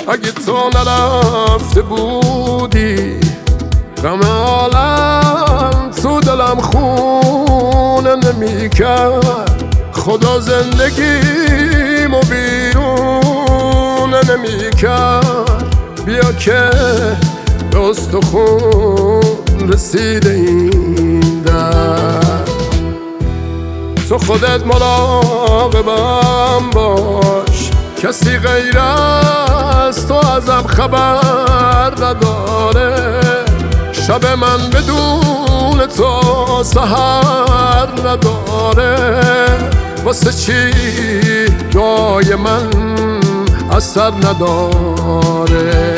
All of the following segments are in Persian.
اگه تو نرفته بودی غم عالم تو دلم خونه نمی کرد. خدا زندگیمو بیرونه نمی کرد. بیا که دست و خون رسیده این در. تو خودت مراقبم باش، کسی غیر از تو ازم خبر نداره. شب من بدون تو سحر نداره. واسه چی دعای من اثر نداره؟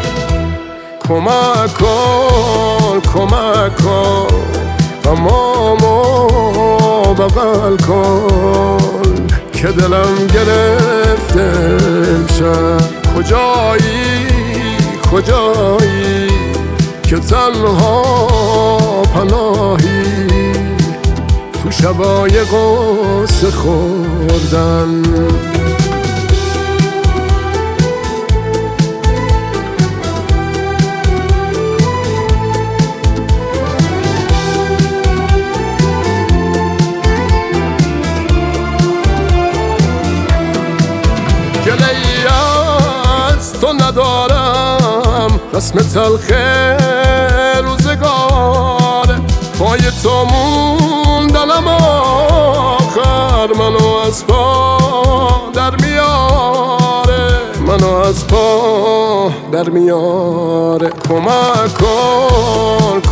کمک کن کمک کن غمامو بغل کن که دلم گرفته امشب. کجایی که تنها پناهی تو شبای قصه خوردن. گله‌ای از تو ندارم، رسم تلخ روزگاره. پای تو موندنم آخر منو از پا در میاره. منو از پا در میاره. کمک کن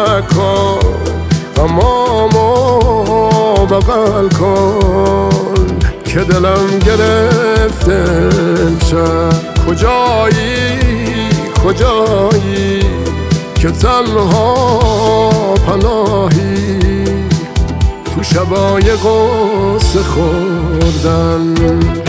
غمامو بغل کن که دلم گرفته امشب. کجایی که تنها پناهی تو شبای قصه خوردن.